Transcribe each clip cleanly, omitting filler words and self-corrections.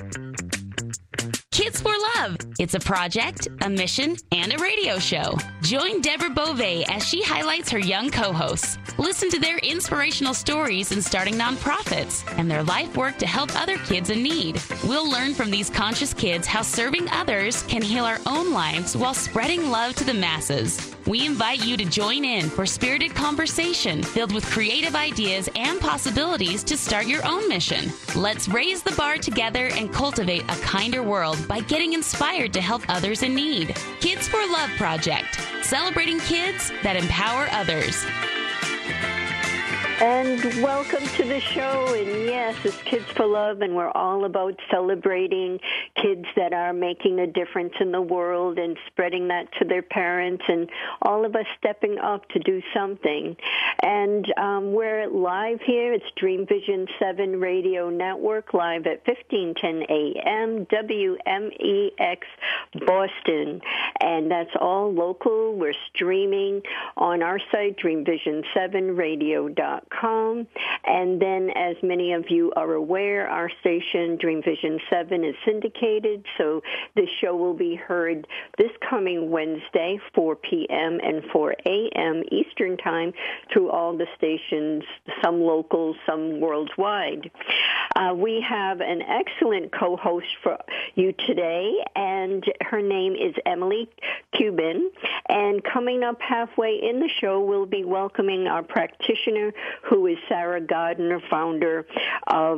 Kids for Love. It's a project, a mission, and a radio show. Join Deborah Beauvais as she highlights her young co-hosts. Listen to their inspirational stories in starting nonprofits and their life work to help other kids in need. We'll learn from these conscious kids how serving others can heal our own lives while spreading love to the masses. We invite you to join in for spirited conversation filled with creative ideas and possibilities to start your own mission. Let's raise the bar together and cultivate a kinder world by getting inspired to help others in need. Kids for Love Project, celebrating kids that empower others. And welcome to the show. And yes, it's Kids for Love, and we're all about celebrating kids that are making a difference in the world and spreading that to their parents, and all of us stepping up to do something. And we're live here. It's Dream Vision 7 Radio Network, live at 1510 a.m. WMEX Boston. And that's all local. We're streaming on our site, dreamvision7radio.com. And then, as many of you are aware, our station, Dream Vision 7, is syndicated, so this show will be heard this coming Wednesday, 4 p.m. and 4 a.m. Eastern Time, through all the stations, some local, some worldwide. We have an excellent co-host for you today, and her name is Emily Cuban. And coming up halfway in the show, we'll be welcoming our practitioner, who is Sarah Gardner, founder of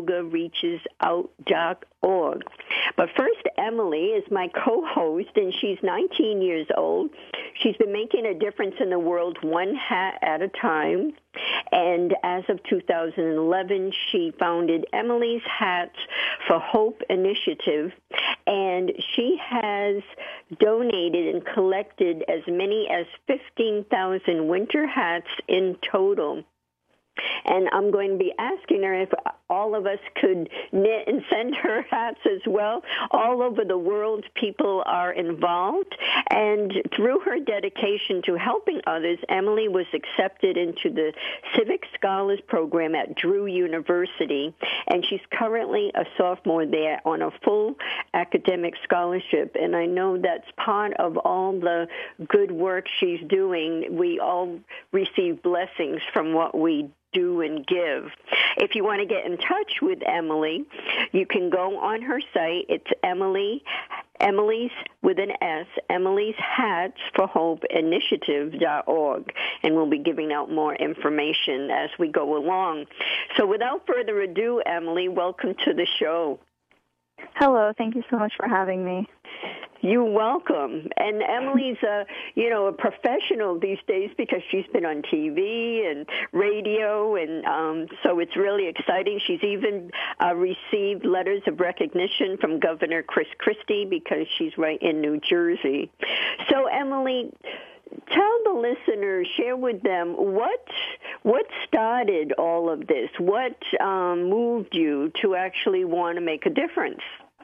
YogaReachesOut.org. But first, Emily is my co-host, and she's 19 years old. She's been making a difference in the world one hat at a time. And as of 2011, she founded Emily's Hats for Hope Initiative, and she has donated and collected as many as 15,000 winter hats in total. And I'm going to be asking her if all of us could knit and send her hats as well. All over the world, people are involved. And through her dedication to helping others, Emily was accepted into the Civic Scholars Program at Drew University. And she's currently a sophomore there on a full academic scholarship. And I know that's part of all the good work she's doing. We all receive blessings from what we do and give. If you want to get in touch with Emily, you can go on her site. It's Emily's with an S, Emily's Hats for Hope Initiative.org, and we'll be giving out more information as we go along. So without further ado, Emily, welcome to the show. Hello, thank you so much for having me. You're welcome. And Emily's a professional these days because she's been on TV and radio, and so it's really exciting. She's even received letters of recognition from Governor Chris Christie because she's right in New Jersey. So, Emily, tell the listeners, share with them what started all of this. What moved you to actually want to make a difference?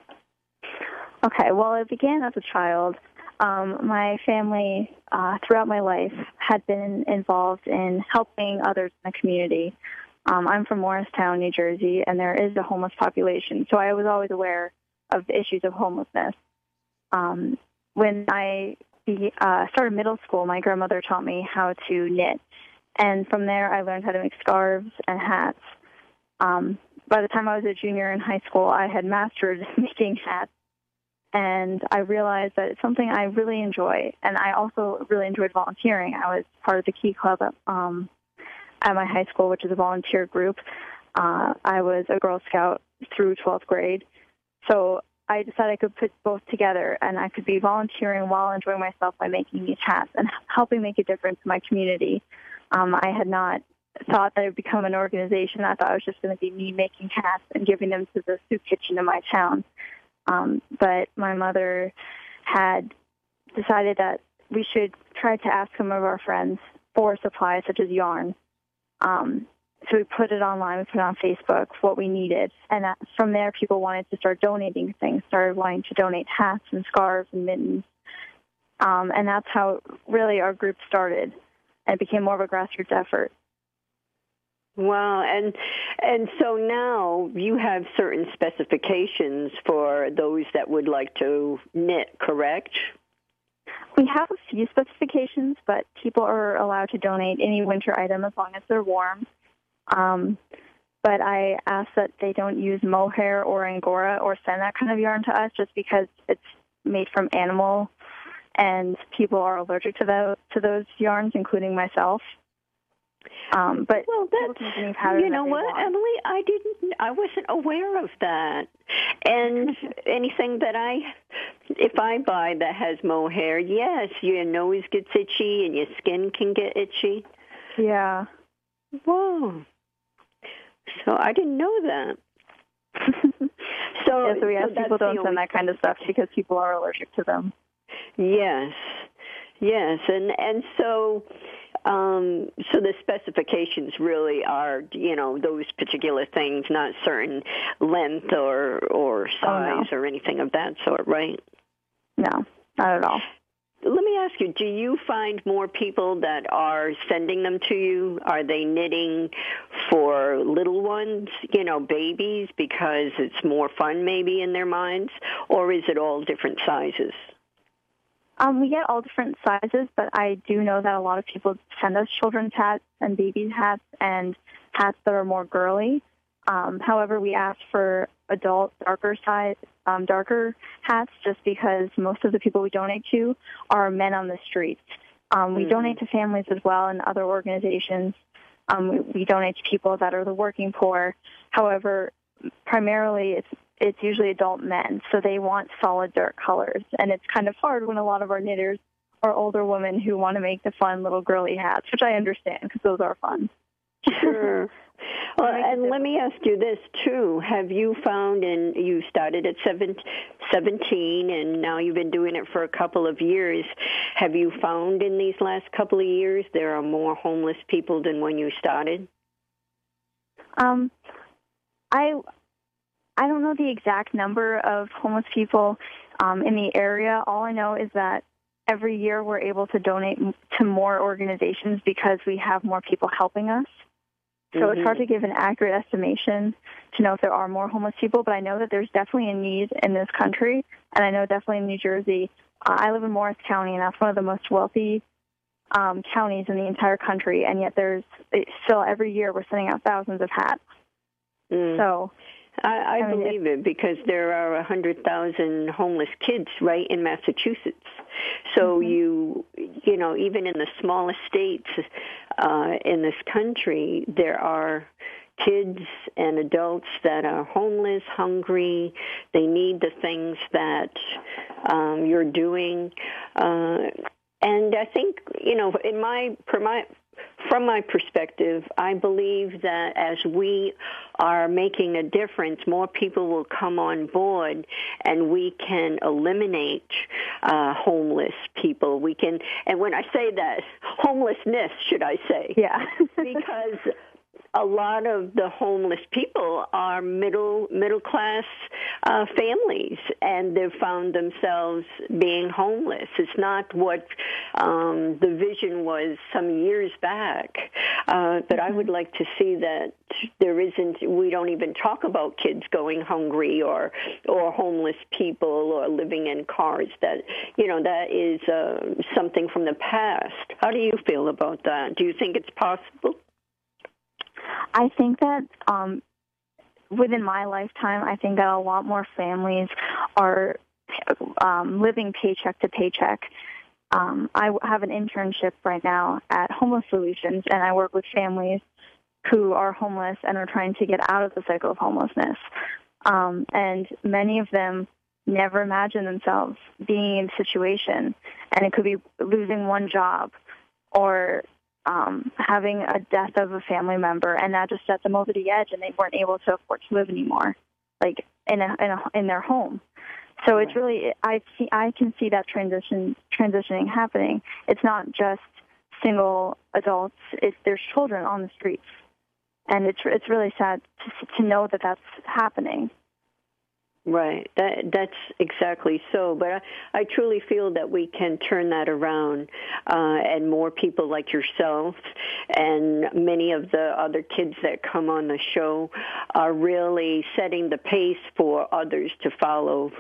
Okay, well, it began as a child. My family, throughout my life, had been involved in helping others in the community. I'm from Morristown, New Jersey, and there is a homeless population, so I was always aware of the issues of homelessness. When I started middle school, my grandmother taught me how to knit, and from there I learned how to make scarves and hats. By the time I was a junior in high school, I had mastered making hats, and I realized that it's something I really enjoy, and I also really enjoyed volunteering. I was part of the Key Club at my high school, which is a volunteer group. I was a Girl Scout through 12th grade, so I decided I could put both together, and I could be volunteering while enjoying myself by making these hats and helping make a difference in my community. I had not thought that it would become an organization. I thought it was just going to be me making hats and giving them to the soup kitchen in my town. But my mother had decided that we should try to ask some of our friends for supplies such as yarn. So we put it online, we put it on Facebook, what we needed. And from there, people wanted to start donating things, started wanting to donate hats and scarves and mittens. And that's how really our group started. And it became more of a grassroots effort. Wow, and so now you have certain specifications for those that would like to knit, correct? We have a few specifications, but people are allowed to donate any winter item as long as they're warm. But I ask that they don't use mohair or angora or send that kind of yarn to us, just because it's made from animal, and people are allergic to those yarns, including myself. But well, that's, you know what, Emily, I wasn't aware of that. And anything that if I buy that has mohair, yes, your nose gets itchy and your skin can get itchy. Yeah. Whoa. So I didn't know that. So we ask people don't send that kind of stuff because people are allergic to them. Yes, and so the specifications really are, those particular things, not certain length or size or anything of that sort, right? No, not at all. Let me ask you, do you find more people that are sending them to you? Are they knitting for little ones, babies, because it's more fun maybe in their minds, or is it all different sizes? We get all different sizes, but I do know that a lot of people send us children's hats and babies' hats and hats that are more girly. However, we ask for adult, darker hats, just because most of the people we donate to are men on the streets. We donate to families as well and other organizations. We donate to people that are the working poor. However, primarily it's usually adult men, so they want solid, dark colors. And it's kind of hard when a lot of our knitters are older women who want to make the fun little girly hats, which I understand because those are fun. Sure. Well, and let me ask you this, too. Have you found, and you started at 17, and now you've been doing it for a couple of years, have you found in these last couple of years there are more homeless people than when you started? I don't know the exact number of homeless people in the area. All I know is that every year we're able to donate to more organizations because we have more people helping us. So it's hard to give an accurate estimation to know if there are more homeless people, but I know that there's definitely a need in this country, and I know definitely in New Jersey. I live in Morris County, and that's one of the most wealthy counties in the entire country, and yet still every year we're sending out thousands of hats. So I believe it because there are 100,000 homeless kids right in Massachusetts. So even in the smallest states in this country, there are kids and adults that are homeless, hungry. They need the things that you're doing. And I think, from my perspective, I believe that as we are making a difference, more people will come on board, and we can eliminate homeless people. We can, and when I say that, homelessness, should I say? Yeah, because a lot of the homeless people are middle class families, and they've found themselves being homeless. It's not what the vision was some years back. But I would like to see that we don't even talk about kids going hungry or homeless people or living in cars. That is something from the past. How do you feel about that? Do you think it's possible? I think that within my lifetime, I think that a lot more families are living paycheck to paycheck. I have an internship right now at Homeless Solutions, and I work with families who are homeless and are trying to get out of the cycle of homelessness. And many of them never imagine themselves being in a situation, and it could be losing one job or having a death of a family member, and that just set them over the edge, and they weren't able to afford to live anymore, like in their home. So it's really, I can see that transitioning happening. It's not just single adults; there's children on the streets, and it's really sad to know that that's happening. Right. That's exactly so. But I truly feel that we can turn that around, and more people like yourself and many of the other kids that come on the show are really setting the pace for others to follow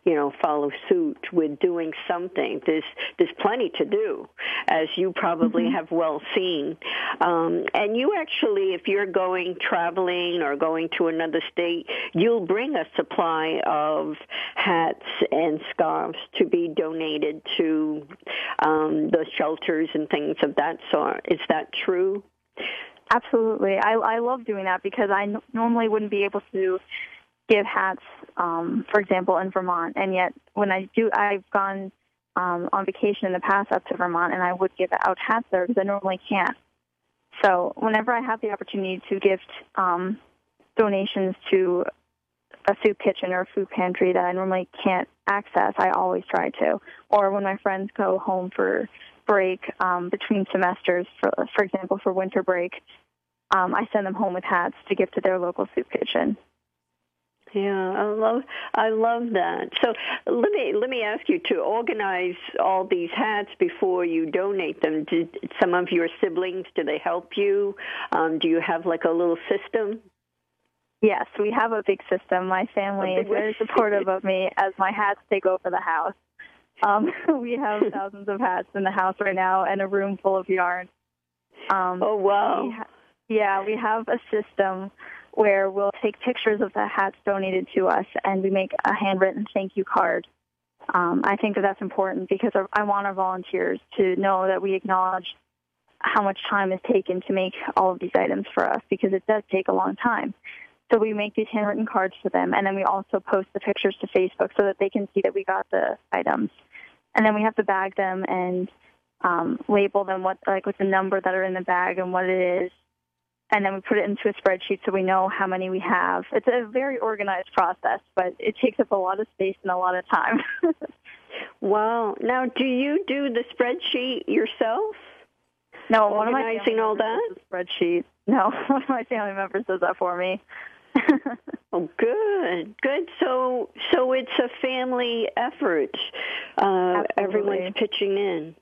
suit with doing something. There's plenty to do, as you probably have well seen. And you actually, if you're traveling or going to another state, you'll bring a supply of hats and scarves to be donated to the shelters and things of that sort. Is that true? Absolutely. I love doing that because I normally wouldn't be able to give hats, for example, in Vermont. And yet when I've gone on vacation in the past up to Vermont, and I would give out hats there because I normally can't. So whenever I have the opportunity to gift donations to a soup kitchen or a food pantry that I normally can't access, I always try to. Or when my friends go home for break between semesters, for example, for winter break, I send them home with hats to give to their local soup kitchen. Yeah, I love that. So let me ask you, to organize all these hats before you donate them, did some of your siblings, do they help you? Do you have like a little system? Yes, we have a big system. My family is very supportive of me as my hats take over the house. We have thousands of hats in the house right now and a room full of yarn. Oh, wow. We have a system where we'll take pictures of the hats donated to us and we make a handwritten thank you card. I think that's important because I want our volunteers to know that we acknowledge how much time is taken to make all of these items for us, because it does take a long time. So we make these handwritten cards for them, and then we also post the pictures to Facebook so that they can see that we got the items. And then we have to bag them and label them with the number that are in the bag and what it is. And then we put it into a spreadsheet so we know how many we have. It's a very organized process, but it takes up a lot of space and a lot of time. Wow. Now, do you do the spreadsheet yourself? No, one of my family members does the spreadsheet. No, one of my family members does that for me. Oh, good. So it's a family effort. Everyone's pitching in.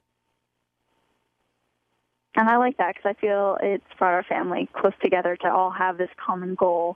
And I like that because I feel it's brought our family close together to all have this common goal.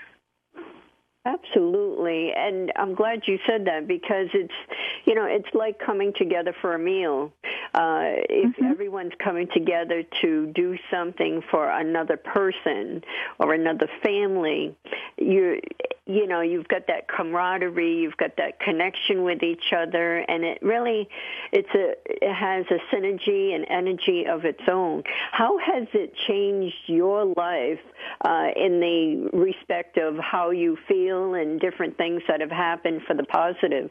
Absolutely, and I'm glad you said that because it's like coming together for a meal. If everyone's coming together to do something for another person or another family, you've got that camaraderie, you've got that connection with each other, and it has a synergy and energy of its own. How has it changed your life in the respect of how you feel and different things that have happened for the positive?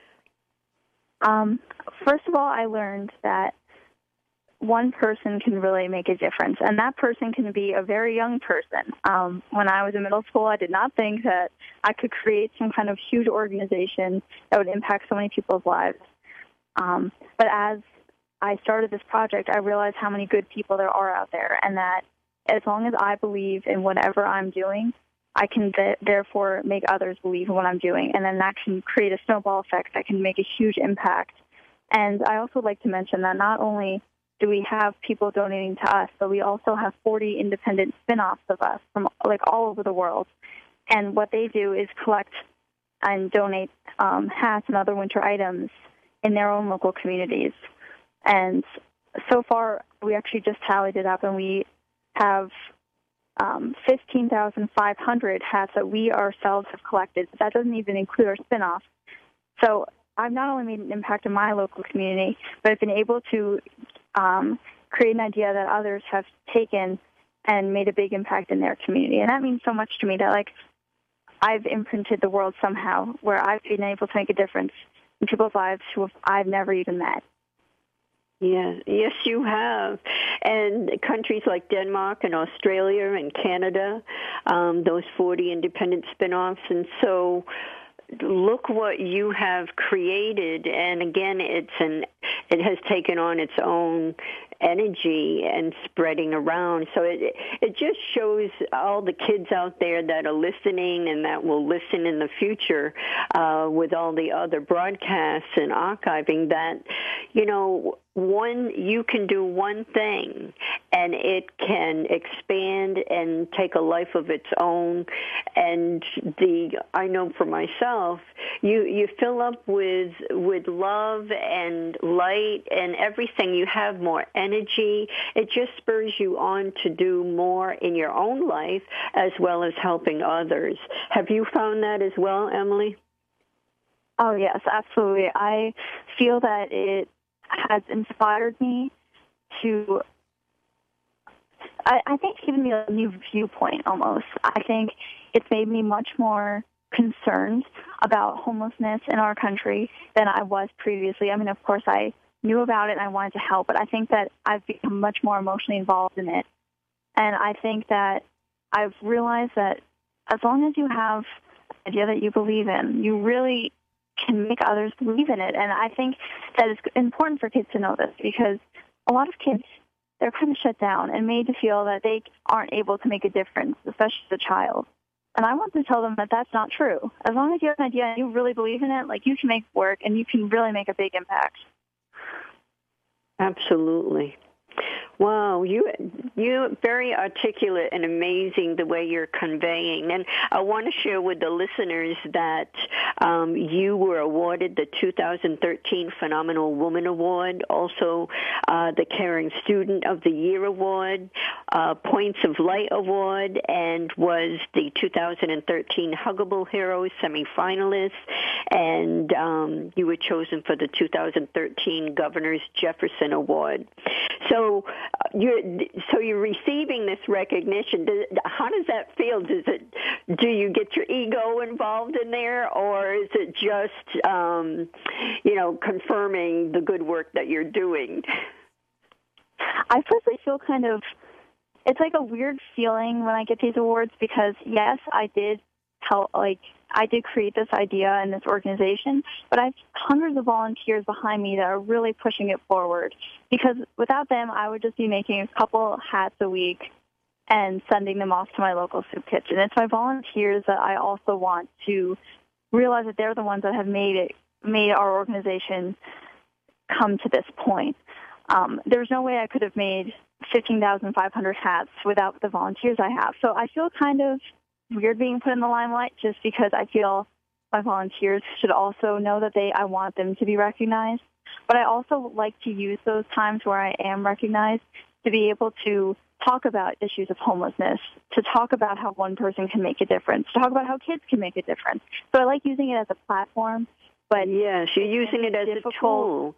First of all, I learned that one person can really make a difference, and that person can be a very young person. When I was in middle school, I did not think that I could create some kind of huge organization that would impact so many people's lives. But as I started this project, I realized how many good people there are out there, and that as long as I believe in whatever I'm doing, I can therefore make others believe in what I'm doing, and then that can create a snowball effect that can make a huge impact. And I also like to mention that not only do we have people donating to us, but we also have 40 independent spin-offs of us from all over the world. And what they do is collect and donate hats and other winter items in their own local communities. And so far, we actually just tallied it up, and we have 15,500 hats that we ourselves have collected. But that doesn't even include our spin-offs. So I've not only made an impact in my local community, but I've been able to create an idea that others have taken and made a big impact in their community. And that means so much to me that, I've imprinted the world somehow where I've been able to make a difference in people's lives who I've never even met. Yeah, yes, you have. And countries like Denmark and Australia and Canada, those 40 independent spin-offs. And so look what you have created. And again, it has taken on its own energy and spreading around. So it just shows all the kids out there that are listening and that will listen in the future with all the other broadcasts and archiving that, you can do one thing and it can expand and take a life of its own. And I know for myself, you fill up with love and light and everything. You have more energy. It just spurs you on to do more in your own life as well as helping others. Have you found that as well, Emily? Oh, yes, absolutely. I feel that it has inspired me to, I think, given me a new viewpoint almost. I think it's made me much more concerned about homelessness in our country than I was previously. I mean, of course, I knew about it and I wanted to help, but I think that I've become much more emotionally involved in it. And I think that I've realized that as long as you have an idea that you believe in, you really can make others believe in it. And I think that it's important for kids to know this, because a lot of kids, they're kind of shut down and made to feel that they aren't able to make a difference, especially as a child. And I want to tell them that that's not true. As long as you have an idea and you really believe in it, you can make it work and you can really make a big impact. Absolutely. Wow, you're very articulate and amazing the way you're conveying. And I want to share with the listeners that you were awarded the 2013 Phenomenal Woman Award, also the Caring Student of the Year Award, Points of Light Award, and was the 2013 Huggable Heroes semifinalist. And you were chosen for the 2013 Governor's Jefferson Award. So you're receiving this recognition. How does that feel? Do you get your ego involved in there, or is it just confirming the good work that you're doing? I personally feel it's like a weird feeling when I get these awards, because yes, I did I did create this idea and this organization, but I have hundreds of volunteers behind me that are really pushing it forward, because without them, I would just be making a couple hats a week and sending them off to my local soup kitchen. It's my volunteers that I also want to realize that they're the ones that have made our organization come to this point. There's no way I could have made 15,500 hats without the volunteers I have. So I feel kind of weird being put in the limelight, just because I feel my volunteers should also know that I want them to be recognized. But I also like to use those times where I am recognized to be able to talk about issues of homelessness, to talk about how one person can make a difference, to talk about how kids can make a difference. So I like using it as a platform. But yes, you're using it as a tool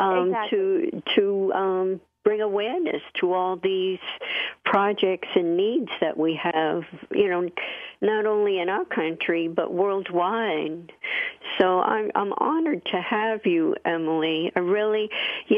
to bring awareness to all these projects and needs that we have, not only in our country but worldwide. So I'm honored to have you, Emily. I really,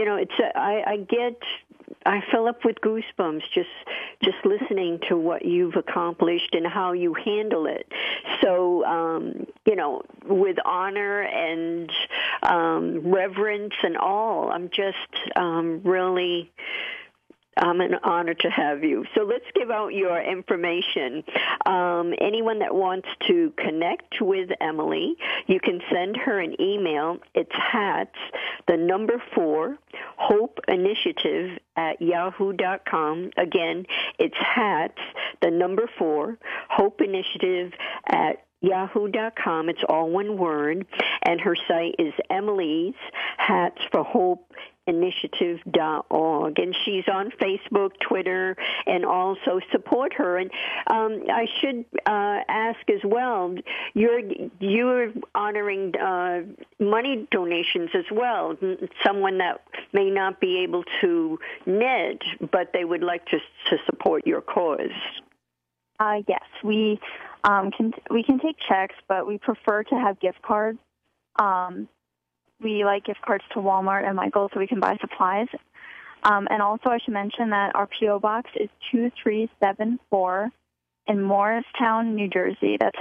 I fill up with goosebumps just listening to what you've accomplished and how you handle it. So, with honor and reverence and all, I'm just really... I'm an honor to have you. So let's give out your information. Anyone that wants to connect with Emily, you can send her an email. It's hats, 4, Hope Initiative @yahoo.com. Again, it's hats, 4, Hope Initiative @yahoo.com. It's all one word. And her site is Emily's Hats for Hope Initiative.org, and she's on Facebook, Twitter, and also support her. And I should ask as well, you're honoring money donations as well. Someone that may not be able to knit, but they would like to support your cause. Yes, we can take checks, but we prefer to have gift cards. We like gift cards to Walmart and Michael's so we can buy supplies. And also I should mention that our P.O. Box is 2374 in Morristown, New Jersey. That's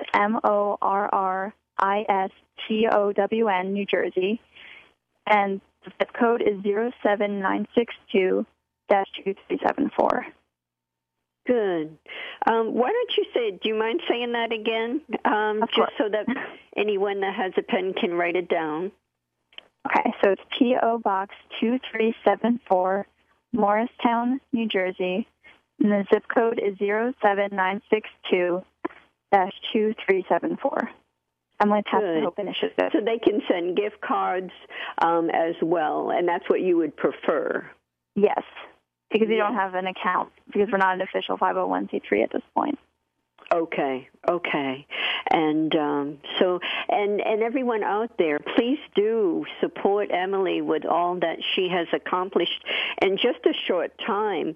Morristown, New Jersey. And the zip code is 07962, 2374. Good. Why don't you say, do you mind saying that again? Just so that anyone that has a pen can write it down. Okay, so it's P.O. Box 2374, Morristown, New Jersey, and the zip code is 07962-2374. Emily Path to Hope Initiative. So they can send gift cards as well, and that's what you would prefer? Yes, because we don't have an account, because we're not an official 501c3 at this point. Okay. And and everyone out there, please do support Emily with all that she has accomplished in just a short time.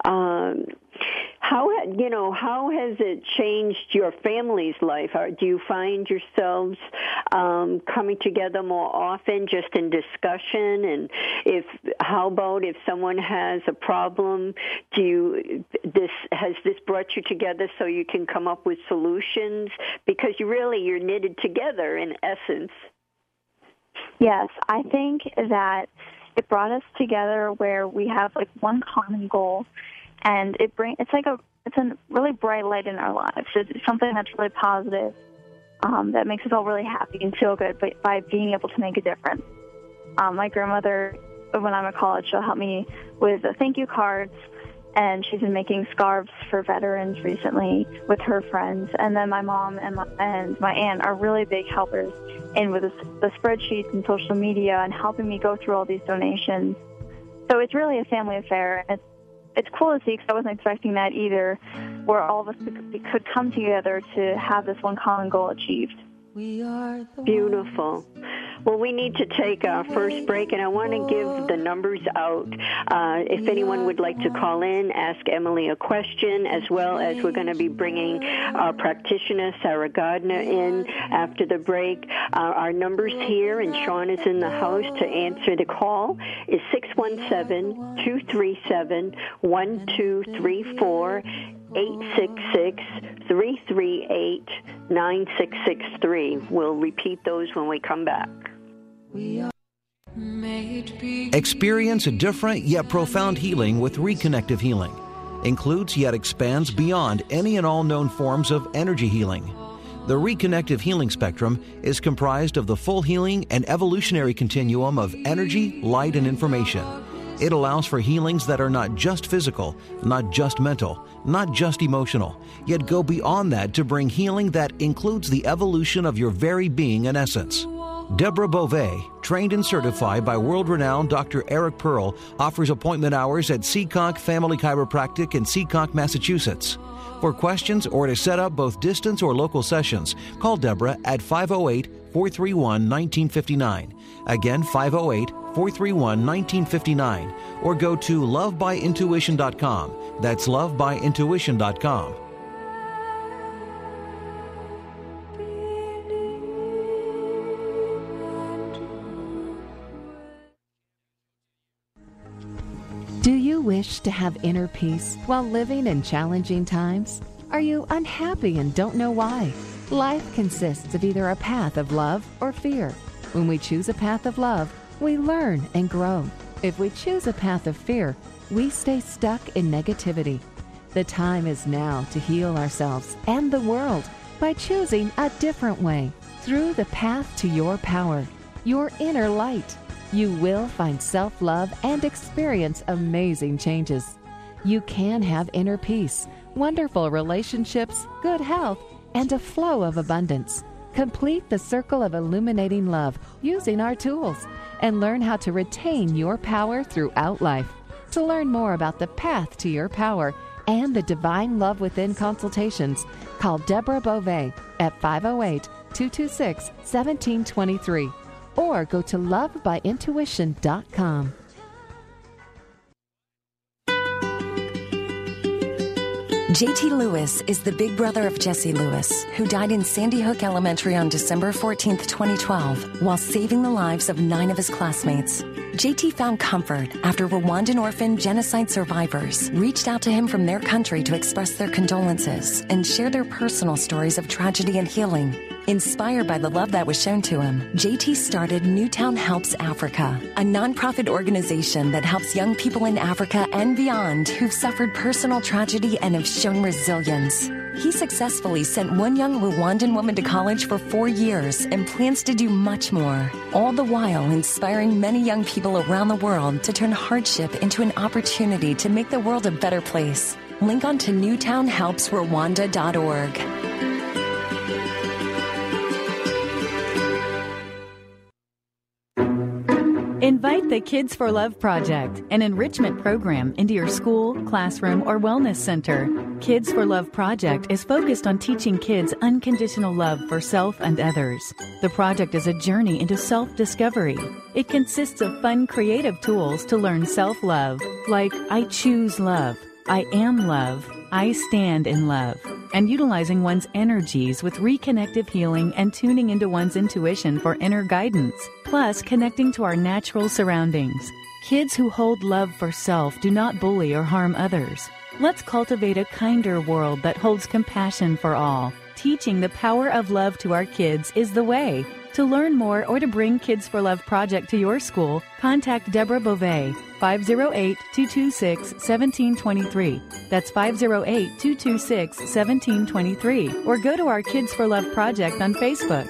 How has it changed your family's life? Do you find yourselves coming together more often, just in discussion? And how about if someone has a problem? Has this brought you together so you can come up with solutions? Because you're knitted together in essence. Yes, I think that it brought us together where we have like one common goal. And it's a really bright light in our lives. It's something that's really positive, that makes us all really happy and feel good by being able to make a difference. My grandmother, when I'm at college, she'll help me with the thank you cards, and she's been making scarves for veterans recently with her friends. And then my mom and my aunt are really big helpers in with the spreadsheets and social media and helping me go through all these donations. So it's really a family affair, and it's cool to see, because I wasn't expecting that either, where all of us could come together to have this one common goal achieved. Beautiful. Well, we need to take our first break, and I want to give the numbers out. If anyone would like to call in, ask Emily a question, as well as we're going to be bringing our practitioner, Sarah Gardner, in after the break. Our numbers here, and Sean is in the house to answer the call, is 617-237-1234, 866-338-9663. We'll repeat those when we come back. Experience a different yet profound healing with Reconnective Healing. Includes yet expands beyond any and all known forms of energy healing. The Reconnective Healing spectrum is comprised of the full healing and evolutionary continuum of energy, light, and information. It allows for healings that are not just physical, not just mental, not just emotional, yet go beyond that to bring healing that includes the evolution of your very being and essence. Deborah Beauvais, trained and certified by world-renowned Dr. Eric Pearl, offers appointment hours at Seekonk Family Chiropractic in Seekonk, Massachusetts. For questions or to set up both distance or local sessions, call Deborah at 508-431-1959. Again, 508-431-1959. Or go to lovebyintuition.com. That's lovebyintuition.com. Do you wish to have inner peace while living in challenging times? Are you unhappy and don't know why? Life consists of either a path of love or fear. When we choose a path of love, we learn and grow. If we choose a path of fear, we stay stuck in negativity. The time is now to heal ourselves and the world by choosing a different way. Through the path to your power, your inner light, you will find self-love and experience amazing changes. You can have inner peace, wonderful relationships, good health, and a flow of abundance. Complete the circle of illuminating love using our tools and learn how to retain your power throughout life. To learn more about the path to your power and the Divine Love Within consultations, call Deborah Beauvais at 508-226-1723 or go to lovebyintuition.com. J.T. Lewis is the big brother of Jesse Lewis, who died in Sandy Hook Elementary on December 14, 2012, while saving the lives of 9 of his classmates. J.T. found comfort after Rwandan orphan genocide survivors reached out to him from their country to express their condolences and share their personal stories of tragedy and healing. Inspired by the love that was shown to him, JT started Newtown Helps Africa, a nonprofit organization that helps young people in Africa and beyond who've suffered personal tragedy and have shown resilience. He successfully sent one young Rwandan woman to college for 4 years and plans to do much more, all the while inspiring many young people around the world to turn hardship into an opportunity to make the world a better place. Link on to newtownhelpsrwanda.org. Invite the Kids for Love Project, an enrichment program, into your school, classroom, or wellness center. Kids for Love Project is focused on teaching kids unconditional love for self and others. The project is a journey into self-discovery. It consists of fun, creative tools to learn self-love, like I choose love, I am love, I stand in love, and utilizing one's energies with reconnective healing and tuning into one's intuition for inner guidance, plus connecting to our natural surroundings. Kids who hold love for self do not bully or harm others. Let's cultivate a kinder world that holds compassion for all. Teaching the power of love to our kids is the way. To learn more or to bring Kids for Love Project to your school, contact Deborah Beauvais, 508-226-1723. That's 508-226-1723. Or go to our Kids for Love Project on Facebook.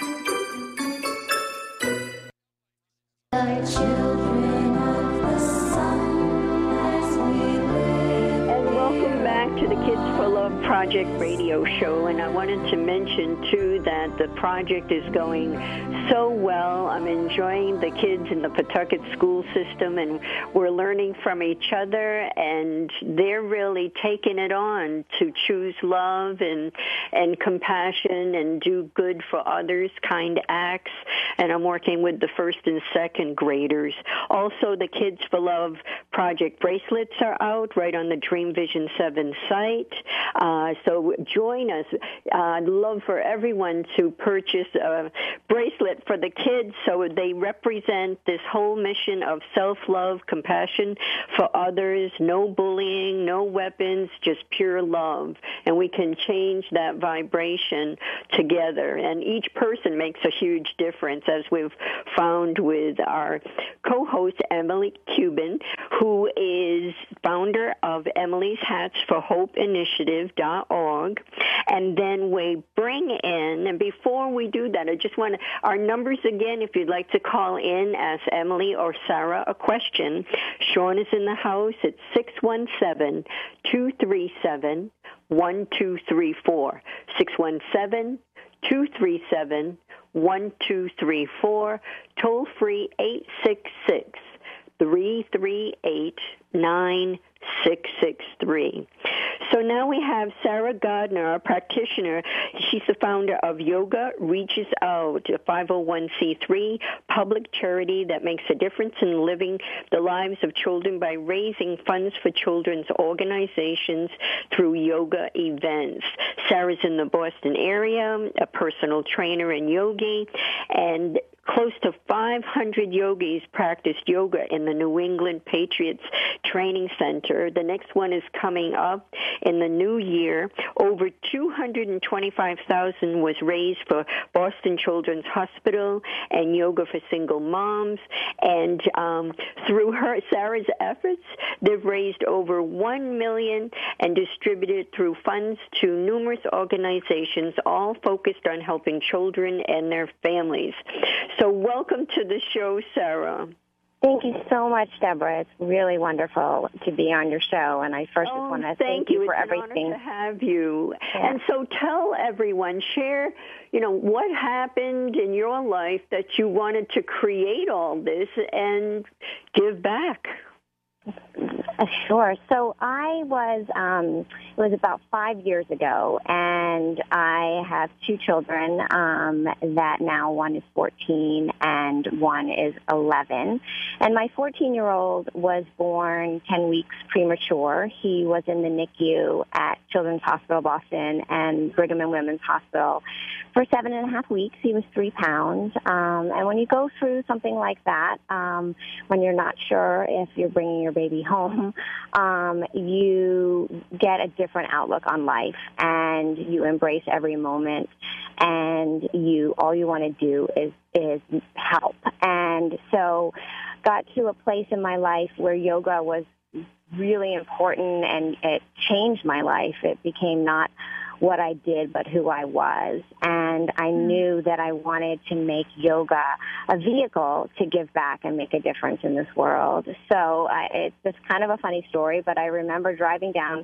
To the Kids for Love Project radio show, and I wanted to mention too that the project is going so well. I'm enjoying the kids in the Pawtucket school system, and we're learning from each other, and they're really taking it on to choose love and compassion and do good for others, kind acts. And I'm working with the first and second graders. Also, the Kids for Love Project bracelets are out right on the Dream Vision 7 site. So join us. I'd love for everyone to purchase a bracelet for the kids so they represent this whole mission of self-love, compassion for others, no bullying, no weapons, just pure love. And we can change that vibration together. And each person makes a huge difference, as we've found with our co-host, Emily Cuban, who is founder of Emily's Hats for Hope Initiative.org. And then we bring in, and before we do that, I just want to, our numbers again, if you'd like to call in, ask Emily or Sarah a question. Sean is in the house. It's 617-237-1234. 617-237-1234. Toll free 866-338-9663. So now we have Sarah Gardner, a practitioner. She's the founder of Yoga Reaches Out, a 501c3 public charity that makes a difference in living the lives of children by raising funds for children's organizations through yoga events. Sarah's in the Boston area, a personal trainer and yogi, and close to 500 yogis practiced yoga in the New England Patriots Training Center. The next one is coming up in the new year. Over $225,000 was raised for Boston Children's Hospital and Yoga for Single Moms. And through Sarah's efforts, they've raised over $1 million and distributed through funds to numerous organizations, all focused on helping children and their families. So welcome to the show, Sarah. Thank you so much, Deborah. It's really wonderful to be on your show, and I first just want to thank you for everything. It's an honor to have you. Yeah. And so tell everyone, share, what happened in your life that you wanted to create all this and give back. Sure. So I was, it was about 5 years ago, and I have two children that now one is 14 and one is 11. And my 14-year-old was born 10 weeks premature. He was in the NICU at Children's Hospital Boston and Brigham and Women's Hospital for 7.5 weeks. He was 3 pounds. And when you go through something like that, when you're not sure if you're bringing your baby home home, you get a different outlook on life, and you embrace every moment, and all you want to do is help. And so got to a place in my life where yoga was really important, and it changed my life. It became not what I did, but who I was. And I knew that I wanted to make yoga a vehicle to give back and make a difference in this world. So it's just kind of a funny story, but I remember driving down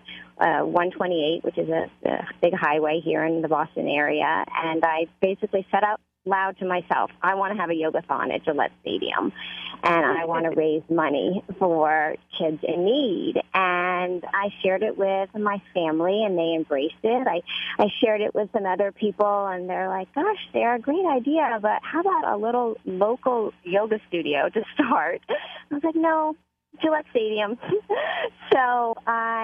128, which is a big highway here in the Boston area, and I basically set out loud to myself, I want to have a yogathon at Gillette Stadium, and I want to raise money for kids in need. And I shared it with my family, and they embraced it. I shared it with some other people, and they're like, gosh, they're a great idea, but how about a little local yoga studio to start? I was like, no, Gillette Stadium. So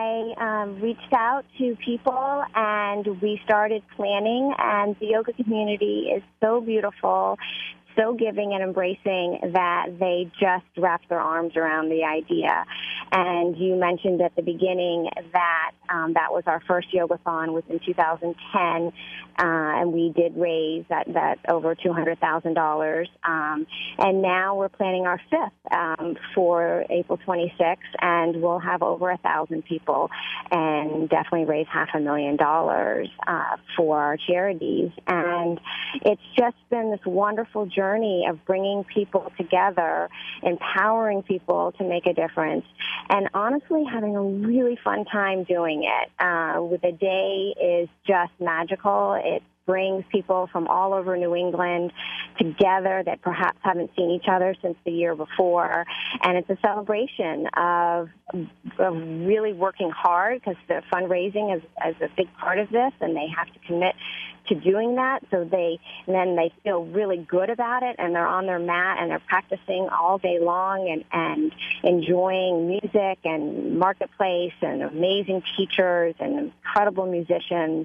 I reached out to people, and we started planning, and the yoga community is so beautiful, so giving and embracing that they just wrapped their arms around the idea. And you mentioned at the beginning that that was our first yogathon, was in 2010, and we did raise that over $200,000. And now we're planning our fifth for April 26th, and we'll have over 1,000 people and definitely raise $500,000 for our charities. And it's just been this wonderful journey of bringing people together, empowering people to make a difference, and honestly having a really fun time doing it. The day is just magical. It brings people from all over New England together that perhaps haven't seen each other since the year before. And it's a celebration of really working hard, because the fundraising is a big part of this, and they have to commit to doing that. So then they feel really good about it, and they're on their mat, and they're practicing all day long and enjoying music and marketplace and amazing teachers and incredible musicians,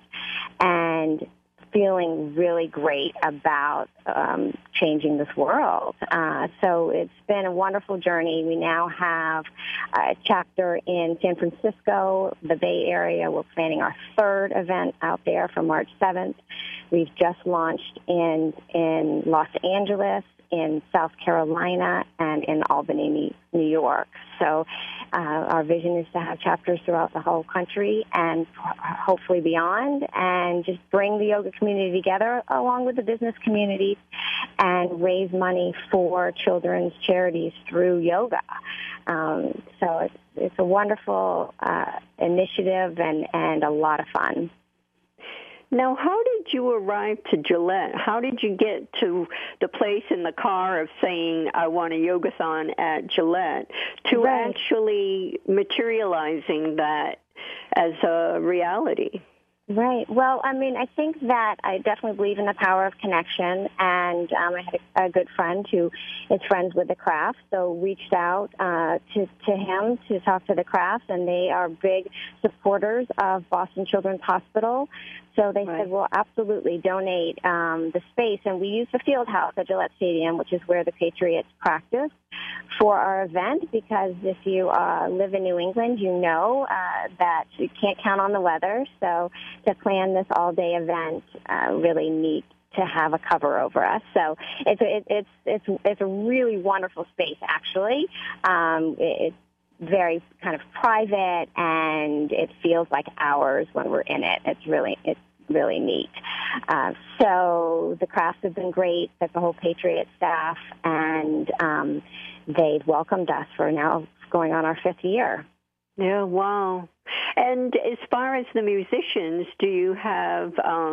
and feeling really great about changing this world. So it's been a wonderful journey. We now have a chapter in San Francisco, the Bay Area. We're planning our third event out there for March 7th. We've just launched in Los Angeles, in South Carolina, and in Albany, New York. So our vision is to have chapters throughout the whole country and hopefully beyond, and just bring the yoga community together along with the business community and raise money for children's charities through yoga. So it's a wonderful initiative and a lot of fun. Now, how did you arrive to Gillette? How did you get to the place in the car of saying, I want a yogathon at Gillette, to actually materializing that as a reality? Right. Well, I mean, I think that I definitely believe in the power of connection, and I had a good friend who is friends with the Crafts, so reached out to him to talk to the Crafts, and they are big supporters of Boston Children's Hospital. So they said, well, absolutely, donate the space. And we use the field house at Gillette Stadium, which is where the Patriots practice, for our event, because if you live in New England, you know that you can't count on the weather. So to plan this all-day event, really neat to have a cover over us. So it's a really wonderful space, actually. It's very kind of private, and it feels like ours when we're in it. It's really neat. So the Crafts have been great, the whole Patriot staff, and they've welcomed us for now going on our 5th year. Yeah, wow. And as far as the musicians, do you have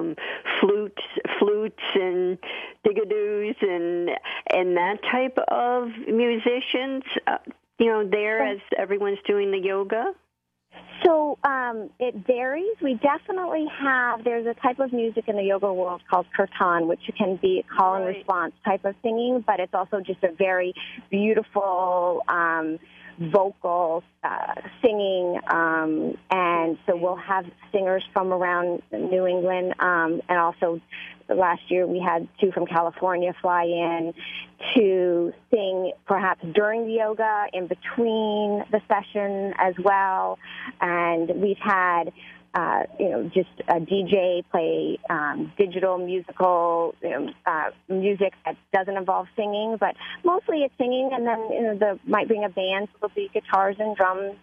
flutes and digadoos and that type of musicians, there as everyone's doing the yoga? So it varies. We definitely there's a type of music in the yoga world called kirtan, which can be a call and response type of singing, but it's also just a very beautiful, vocal, singing, and so we'll have singers from around New England, and also last year we had 2 from California fly in to sing perhaps during the yoga, in between the session as well, and we've had just a DJ play digital musical music that doesn't involve singing, but mostly it's singing, and then might bring a band, so there'll be guitars and drums.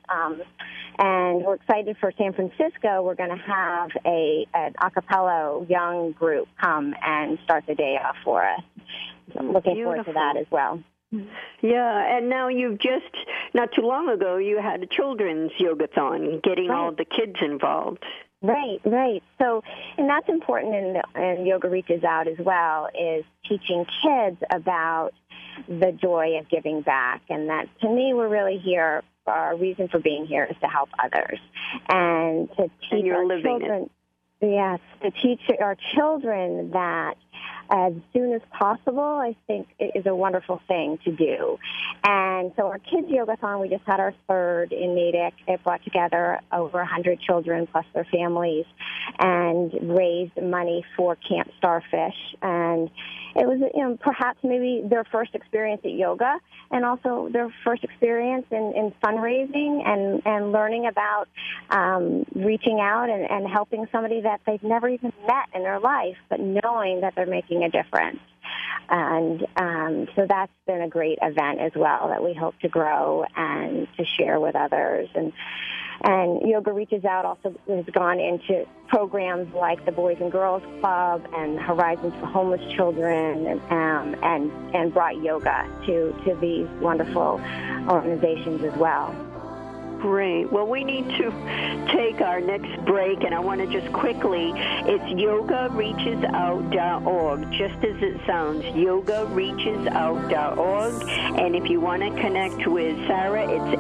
And we're excited for San Francisco. We're going to have an a cappella young group come and start the day off for us. So I'm looking forward to that as well. Yeah, and now you've just, not too long ago, you had a children's yogathon, getting all the kids involved. Right. So, and that's important in Yoga Reaches Out as well, is teaching kids about the joy of giving back. And that, to me, we're really here, our reason for being here is to help others. And to teach our children, yes, to teach our children that as soon as possible, I think it is a wonderful thing to do. And so our Kids Yogathon, we just had our third in Natick. It brought together over 100 children plus their families and raised money for Camp Starfish. And it was, perhaps maybe their first experience at yoga, and also their first experience in fundraising and learning about reaching out and helping somebody that they've never even met in their life, but knowing that they're making a difference. And so that's been a great event as well that we hope to grow and to share with others. And Yoga Reaches Out also has gone into programs like the Boys and Girls Club and Horizons for Homeless Children, and brought yoga to these wonderful organizations as well. Great. Well, we need to take our next break, and I want to just quickly, it's yogareachesout.org, just as it sounds, yogareachesout.org. And if you want to connect with Sarah, it's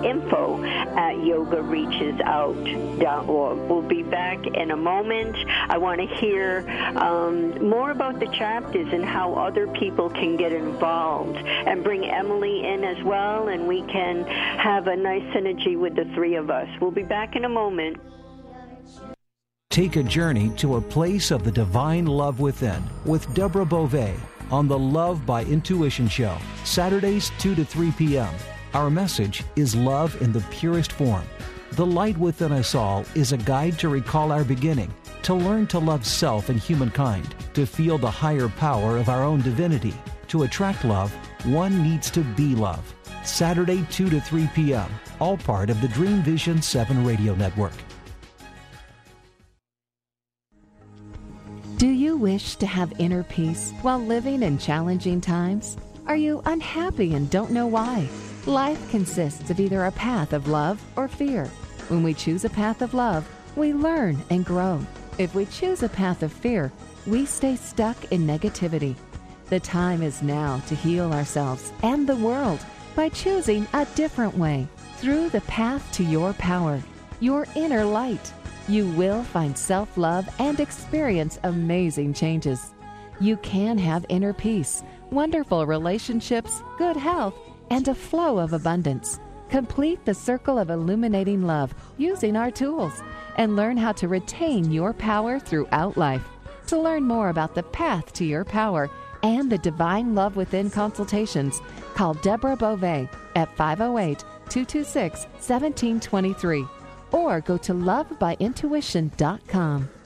info@yogareachesout.org. We'll be back in a moment. I want to hear more about the chapters and how other people can get involved, and bring Emily in as well, and we can have a nice synergy with the 3 of us. We'll be back in a moment. Take a journey to a place of the divine love within with Deborah Beauvais on the Love by Intuition Show, Saturdays 2 to 3 p.m. Our message is love in the purest form. The light within us all is a guide to recall our beginning, to learn to love self and humankind, to feel the higher power of our own divinity. To attract love, one needs to be love. Saturday 2 to 3 p.m., all part of the Dream Vision 7 radio network. Do you wish to have inner peace while living in challenging times? Are you unhappy and don't know why? Life consists of either a path of love or fear. When we choose a path of love, we learn and grow. If we choose a path of fear, we stay stuck in negativity. The time is now to heal ourselves and the world by choosing a different way. Through the path to your power, your inner light, you will find self-love and experience amazing changes. You can have inner peace, wonderful relationships, good health, and a flow of abundance. Complete the circle of illuminating love using our tools and learn how to retain your power throughout life. To learn more about the path to your power and the Divine Love Within consultations, call Deborah Beauvais at 508-226-1723 or go to lovebyintuition.com.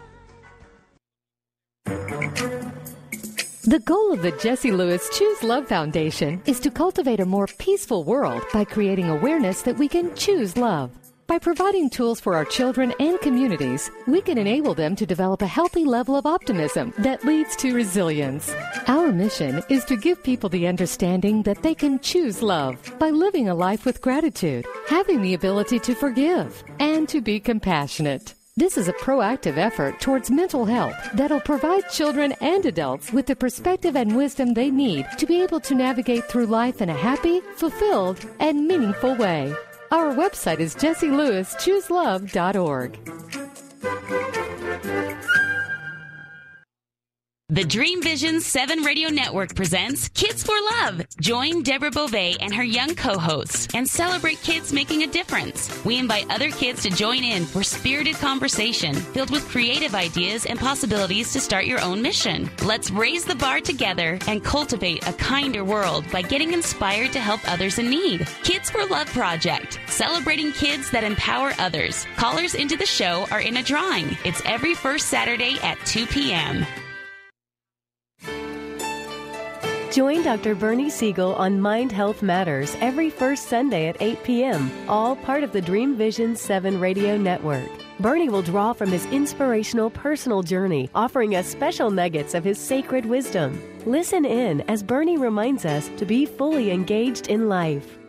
The goal of the Jessie Lewis Choose Love Foundation is to cultivate a more peaceful world by creating awareness that we can choose love. By providing tools for our children and communities, we can enable them to develop a healthy level of optimism that leads to resilience. Our mission is to give people the understanding that they can choose love by living a life with gratitude, having the ability to forgive, and to be compassionate. This is a proactive effort towards mental health that'll provide children and adults with the perspective and wisdom they need to be able to navigate through life in a happy, fulfilled, and meaningful way. Our website is JessieLewisChooseLove.org. The Dream Vision 7 Radio Network presents Kids for Love. Join Deborah Beauvais and her young co-hosts and celebrate kids making a difference. We invite other kids to join in for spirited conversation filled with creative ideas and possibilities to start your own mission. Let's raise the bar together and cultivate a kinder world by getting inspired to help others in need. Kids for Love Project, celebrating kids that empower others. Callers into the show are in a drawing. It's every first Saturday at 2 p.m. Join Dr. Bernie Siegel on Mind Health Matters every first Sunday at 8 p.m., all part of the Dream Vision 7 Radio Network. Bernie will draw from his inspirational personal journey, offering us special nuggets of his sacred wisdom. Listen in as Bernie reminds us to be fully engaged in life.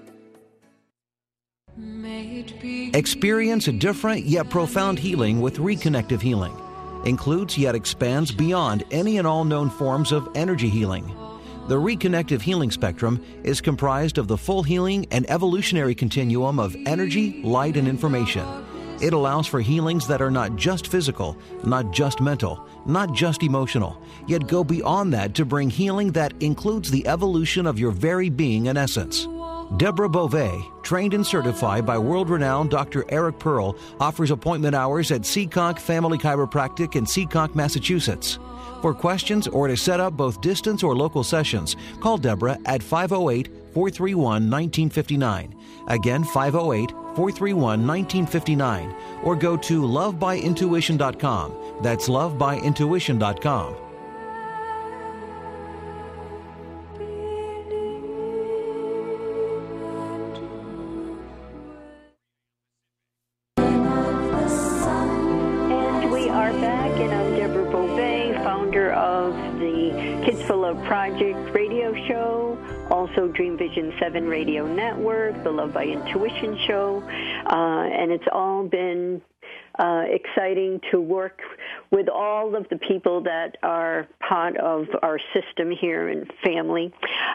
Experience a different yet profound healing with Reconnective Healing. Includes yet expands beyond any and all known forms of energy healing. The Reconnective Healing Spectrum is comprised of the full healing and evolutionary continuum of energy, light, and information. It allows for healings that are not just physical, not just mental, not just emotional, yet go beyond that to bring healing that includes the evolution of your very being and essence. Deborah Beauvais, trained and certified by world-renowned Dr. Eric Pearl, offers appointment hours at Seekonk Family Chiropractic in Seekonk, Massachusetts. For questions or to set up both distance or local sessions, call Deborah at 508-431-1959. Again, 508-431-1959. Or go to lovebyintuition.com. That's lovebyintuition.com. Kids for Love Project radio show, also Dream Vision 7 Radio Network, the Love by Intuition show, and it's all been exciting to work with all of the people that are part of our system here and family.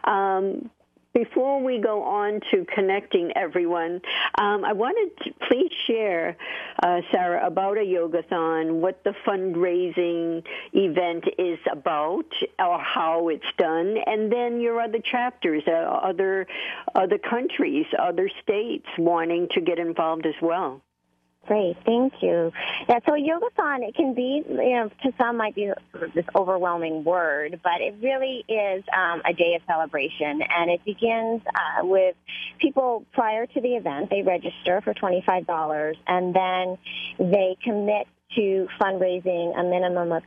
Before we go on to connecting everyone, I wanted to please share, Sarah, about a Yogathon, what the fundraising event is about, or how it's done, and then your other chapters, other countries, other states wanting to get involved as well. Great, thank you. Yeah, so Yogathon, it can be, to some might be this overwhelming word, but it really is a day of celebration, and it begins with people prior to the event. They register for $25, and then they commit to fundraising a minimum of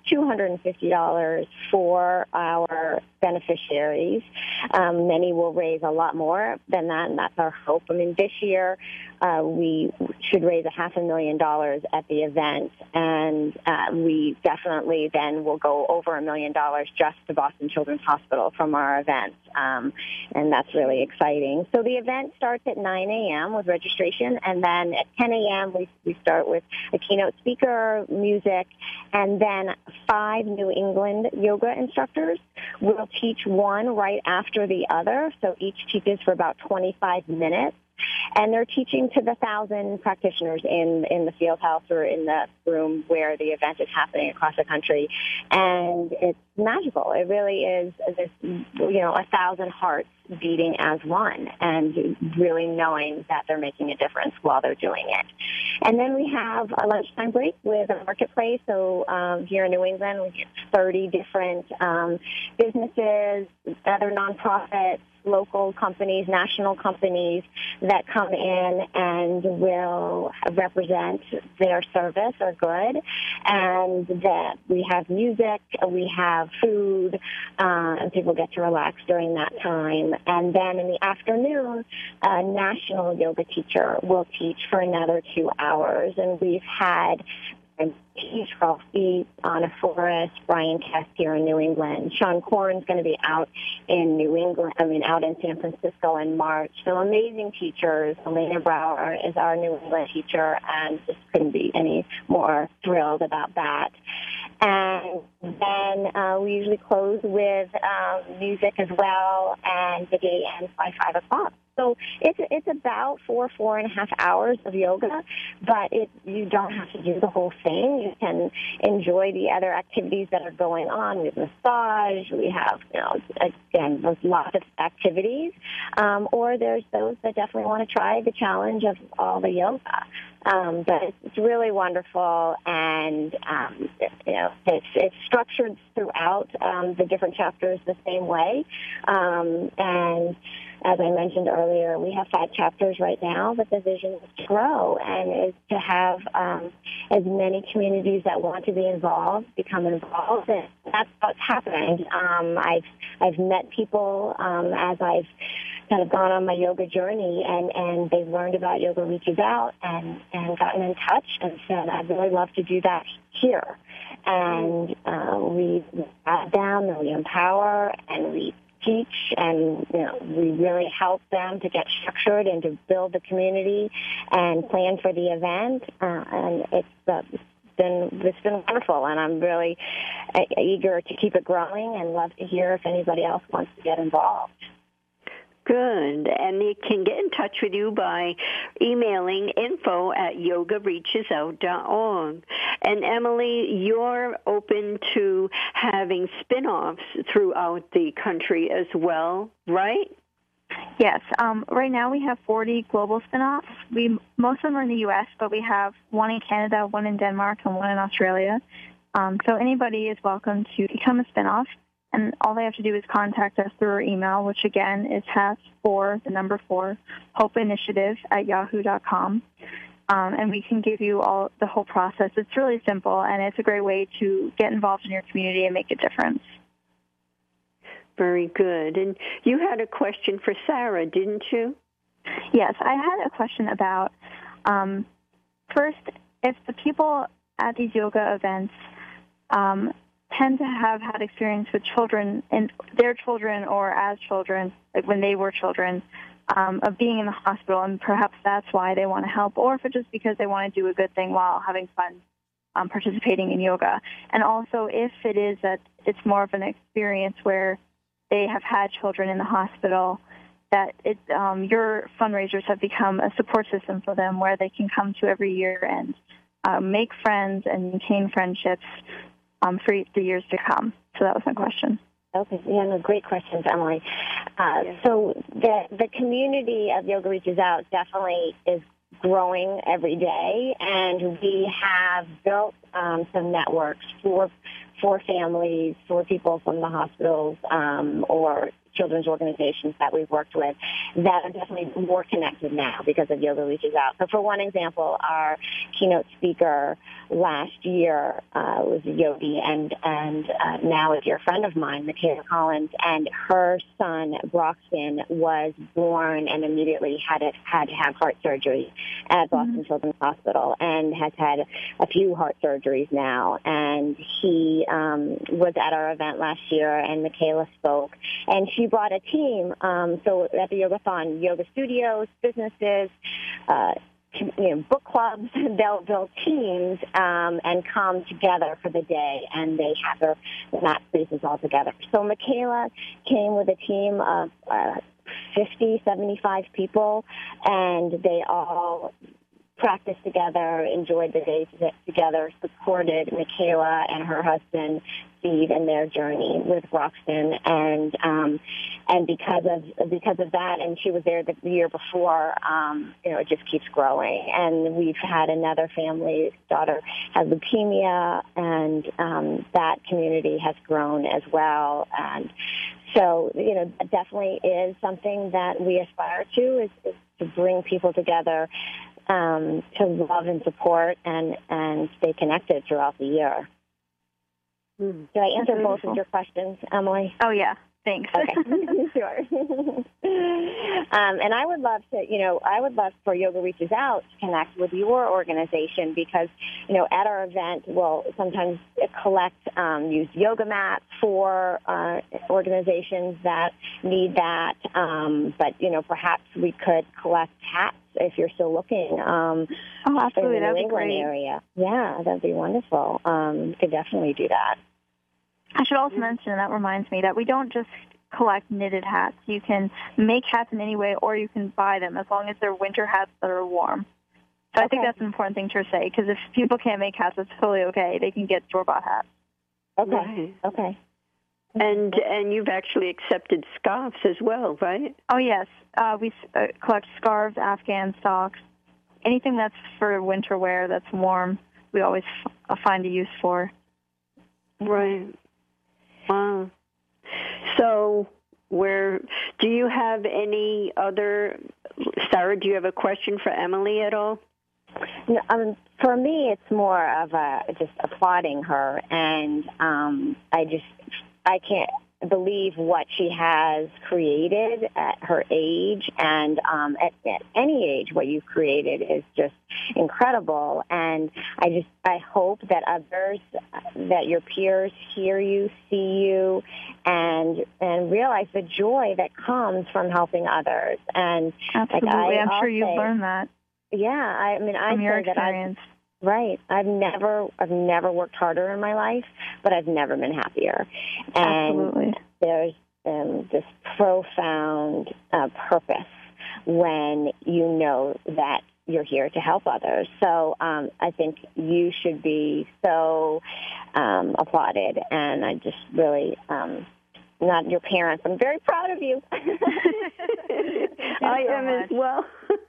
$250 for our beneficiaries. Many will raise a lot more than that, and that's our hope. I mean, this year we should raise $500,000 at the event, and we definitely then will go over $1 million just to Boston Children's Hospital from our event, and that's really exciting. So the event starts at 9 a.m. with registration, and then at 10 a.m. we start with a keynote speaker, music, and then 5 New England yoga instructors will teach one right after the other, so each teaches for about 25 minutes. And they're teaching to the 1,000 practitioners in the field house or in the room where the event is happening across the country. And it's magical. It really is this, 1,000 hearts beating as one and really knowing that they're making a difference while they're doing it. And then we have a lunchtime break with a marketplace. So here in New England, we get 30 different businesses, other nonprofits, local companies, national companies that come in and will represent their service or good. And that we have music, we have food, and people get to relax during that time. And then in the afternoon, a national yoga teacher will teach for another 2 hours. And we've had Keith Crosby, Anna Forrest, Brian Kest here in New England. Sean Corn's going to be out in out in San Francisco in March. So amazing teachers. Elena Brower is our New England teacher, and just couldn't be any more thrilled about that. And then we usually close with music as well, and the day ends by 5 o'clock. So it's about 4.5 hours of yoga, but you don't have to do the whole thing. You can enjoy the other activities that are going on. We have massage. We have, again, there's lots of activities. Or there's those that definitely want to try the challenge of all the yoga. But it's really wonderful, and it's structured throughout the different chapters the same way. And as I mentioned earlier, we have 5 chapters right now, but the vision is to grow and is to have as many communities that want to be involved become involved, and that's what's happening. I've met people as I've kind of gone on my yoga journey, and they've learned about Yoga Reaches Out and gotten in touch and said, I'd really love to do that here. And we sit down and we empower and we teach, and we really help them to get structured and to build the community and plan for the event. And it's been wonderful, and I'm really eager to keep it growing and love to hear if anybody else wants to get involved. Good. And they can get in touch with you by emailing info@yogareachesout.org. And Emily, you're open to having spin-offs throughout the country as well, right? Yes. Right now we have 40 global spin-offs. Most of them are in the U.S., but we have one in Canada, one in Denmark, and one in Australia. So anybody is welcome to become a spin-off. And all they have to do is contact us through our email, which, again, is HAS4HOPE-initiative@yahoo.com. And we can give you the whole process. It's really simple, and it's a great way to get involved in your community and make a difference. Very good. And you had a question for Sarah, didn't you? Yes, I had a question about, first, if the people at these yoga events tend to have had experience with children and their children or as children, like when they were children, of being in the hospital, and perhaps that's why they want to help, or if it's just because they want to do a good thing while having fun participating in yoga. And also if it is that it's more of an experience where they have had children in the hospital, that your fundraisers have become a support system for them where they can come to every year and make friends and maintain friendships for the years to come. So that was my question. Okay. Yeah, no, great questions, Emily. So the community of Yoga Reaches Out definitely is growing every day, and we have built some networks for families, for people from the hospitals or children's organizations that we've worked with that are definitely more connected now because of Yoga Reaches Out. So for one example, our keynote speaker last year was a yogi and now a dear friend of mine, Michaela Collins, and her son, Broxton, was born and immediately had to have heart surgery at Boston Children's Hospital and has had a few heart surgeries now. And he was at our event last year, and Michaela spoke, and she brought a team. So at the Yogathon, yoga studios, businesses, book clubs, they'll build teams and come together for the day, and they have their mat spaces all together. So Michaela came with a team of 50, 75 people, and they all practiced together, enjoyed the day together, supported Michaela and her husband Steve in their journey with Broxton, and because of that, and she was there the year before, it just keeps growing. And we've had another family's daughter had leukemia, and that community has grown as well. And so, that definitely is something that we aspire to is to bring people together to love and support and stay connected throughout the year. Did I answer both of your questions, Emily? Oh, yeah. Thanks. Okay. Sure. And I would love for Yoga Reaches Out to connect with your organization because, at our event, we'll sometimes collect used yoga mats for organizations that need that. But, perhaps we could collect hats if you're still looking. Absolutely, in the that'd New be England great. area. Yeah, that'd be wonderful. Could definitely do that. I should also mention, that reminds me, that we don't just collect knitted hats. You can make hats in any way, or you can buy them, as long as they're winter hats that are warm. So I think that's an important thing to say, because if people can't make hats, it's totally okay. They can get store-bought hats. Okay. Right. Okay. And you've actually accepted scarves as well, right? Oh, yes. We collect scarves, Afghan socks, anything that's for winter wear that's warm, we always find a use for. Right. Wow. So do you have any other, Sarah, do you have a question for Emily at all? No, for me, it's more of just applauding her, and I can't believe what she has created at her age, and at any age, what you've created is just incredible. And I hope that others, that your peers hear you, see you, and realize the joy that comes from helping others. And absolutely, I'm sure you've learned that. Yeah, I from your say experience. Right. I've never worked harder in my life, but I've never been happier. And absolutely. There's this profound purpose when you know that you're here to help others. So I think you should be so applauded, and I just really, not your parents, I'm very proud of you. I am as well.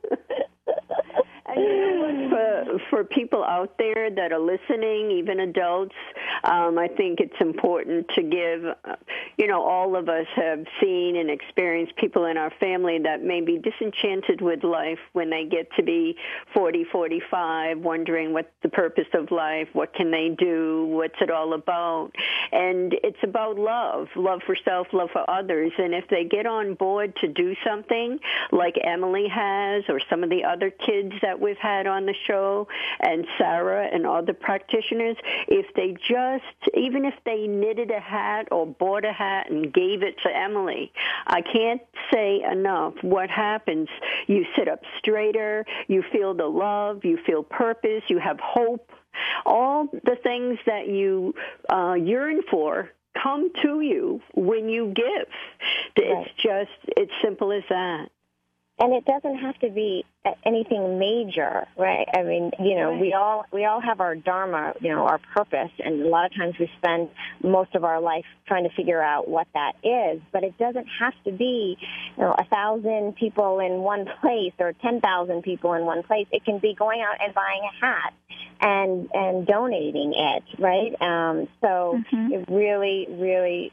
And you know what, for people out there that are listening, even adults, I think it's important to give, all of us have seen and experienced people in our family that may be disenchanted with life when they get to be 40, 45, wondering what's the purpose of life, what can they do, what's it all about. And it's about love for self, love for others. And if they get on board to do something like Emily has, or some of the other kids that we've had on the show, and Sarah and other practitioners, if they even if they knitted a hat or bought a hat and gave it to Emily, I can't say enough what happens. You sit up straighter, you feel the love, you feel purpose, you have hope. All the things that you yearn for come to you when you give. Right. It's simple as that. And it doesn't have to be anything major, right? I mean, right. we all have our dharma, our purpose, and a lot of times we spend most of our life trying to figure out what that is. But it doesn't have to be, 1,000 people in one place or 10,000 people in one place. It can be going out and buying a hat and donating it, right? So it really, really,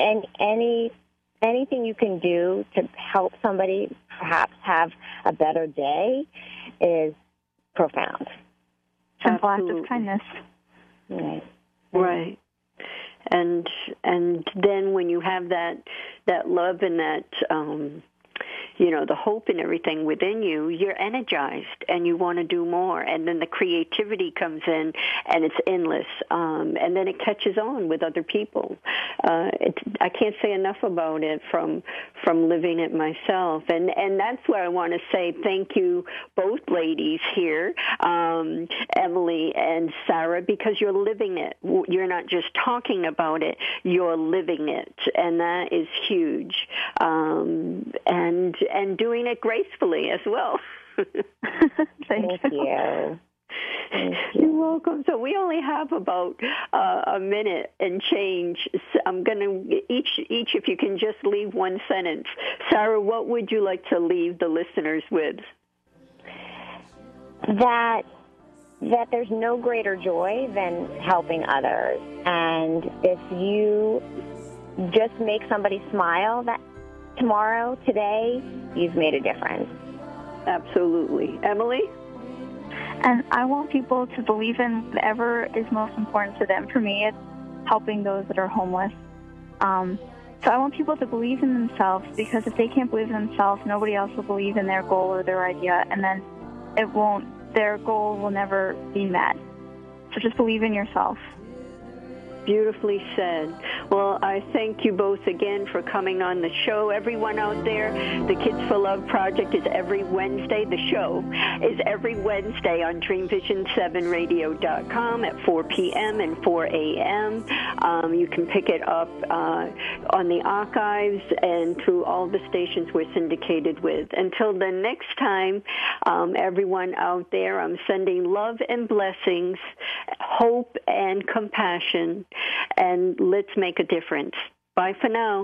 anything you can do to help somebody perhaps have a better day is profound. Simple act of kindness. Right. Right. And then when you have that love and that the hope and everything within you, you're energized and you want to do more. And then the creativity comes in and it's endless. And then it catches on with other people. I can't say enough about it from living it myself. And that's where I want to say thank you, both ladies here, Emily and Sarah, because you're living it. You're not just talking about it, you're living it. And that is huge. And doing it gracefully as well. Thank you. You're welcome. So we only have about a minute and change. So I'm going to, each if you can just leave one sentence. Sarah, what would you like to leave the listeners with? That there's no greater joy than helping others. And if you just make somebody smile today, you've made a difference. Absolutely. Emily? And I want people to believe in whatever is most important to them. For me, it's helping those that are homeless. So I want people to believe in themselves, because if they can't believe in themselves, nobody else will believe in their goal or their idea, and then their goal will never be met. So just believe in yourself. Beautifully said. Well, I thank you both again for coming on the show. Everyone out there, the Kids for Love Project is every Wednesday. The show is every Wednesday on DreamVision7Radio.com at 4 p.m. and 4 a.m. You can pick it up on the archives and through all the stations we're syndicated with. Until the next time, everyone out there, I'm sending love and blessings, hope and compassion, and let's make a difference. Bye for now.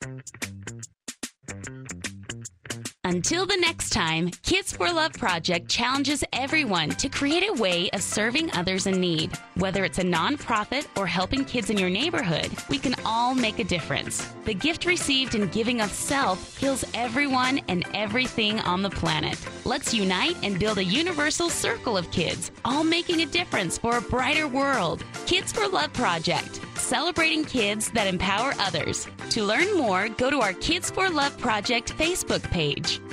Until the next time, Kids for Love Project challenges everyone to create a way of serving others in need. Whether it's a nonprofit or helping kids in your neighborhood, we can all make a difference. The gift received in giving of self heals everyone and everything on the planet. Let's unite and build a universal circle of kids, all making a difference for a brighter world. Kids for Love Project, celebrating kids that empower others. To learn more, go to our Kids for Love Project Facebook page.